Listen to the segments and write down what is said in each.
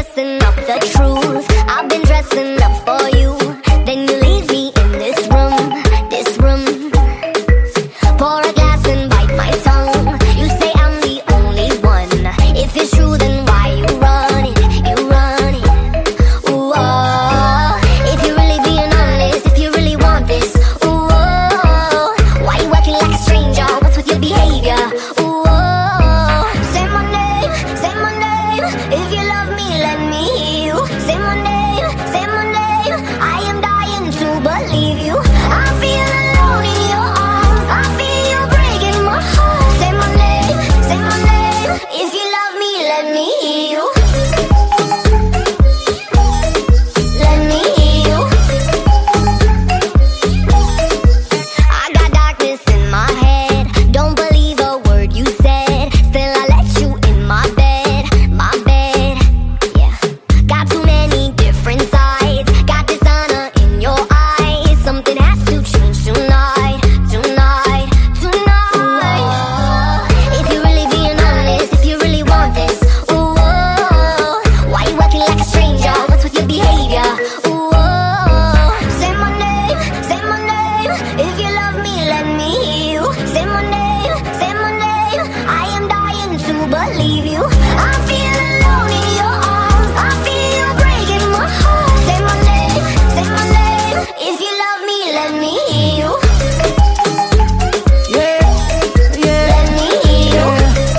listen up, the truth. I've been dressing up for you. Then you leave me in this room, this room. Pour a glass and bite my tongue. You say I'm the only one. If it's true, then why you run it? You run it. Ooh, oh. If you're really being honest, if you really want this, ooh, oh. Why you acting like a stranger? What's with your behavior? Ooh, oh. Say my name, say my name. If you love me, let me hear you. Say my name, say my name. I am dying to believe you. I feel alone in your arms. I feel you breaking my heart. Say my name, say my name. If you love me, let me hear you. Let me hear you. I got darkness in my head. Don't believe a word you said. Still I let you in my bed, my bed. Yeah. Got too many different sides. Got dishonor in your eyes. Something has to change tonight, tonight, tonight. If you're really being honest, if you really want this, ooh, oh. Why you acting like a stranger? What's with your behavior? Ooh, oh. Say my name, say my name. If you love me, let me hear you. Say my name, say my name. I am dying to believe you. I feel alone in your arms. I feel you breaking my heart. Say my name, say my name. If you love me, let me hear you. Yeah, yeah. Let me hear you.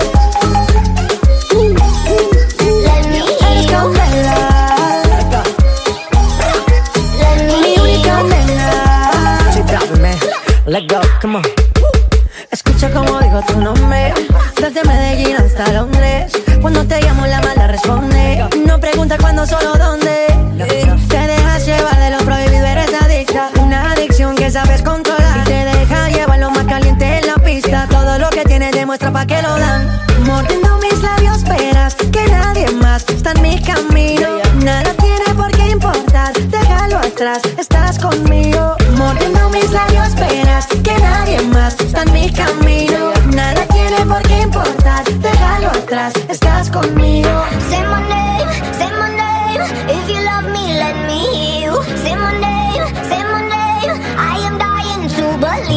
Let me hear you. Let me hear you. Check that, man. Let go, come on. Escucha como digo tu nombre. Desde Medellín hasta Londres. Cuando te llamo la mala responde. No pregunta cuándo, solo dónde. Te dejas llevar de lo prohibido, eres adicta. Una adicción que sabes controlar. Y te deja llevar lo más caliente en la pista. Todo lo que tienes demuestra pa' que lo dan. Mordiendo mis labios, esperas que nadie más está en mi camino. Nada tiene por qué importar, déjalo atrás, estás conmigo. Mordiendo mis labios, esperas que nadie más está en mi camino. Nada tiene por qué importar, déjalo atrás, estás conmigo. Say my name, say my name. If you love me, let me hear you. Say my name, say my name. I am dying to believe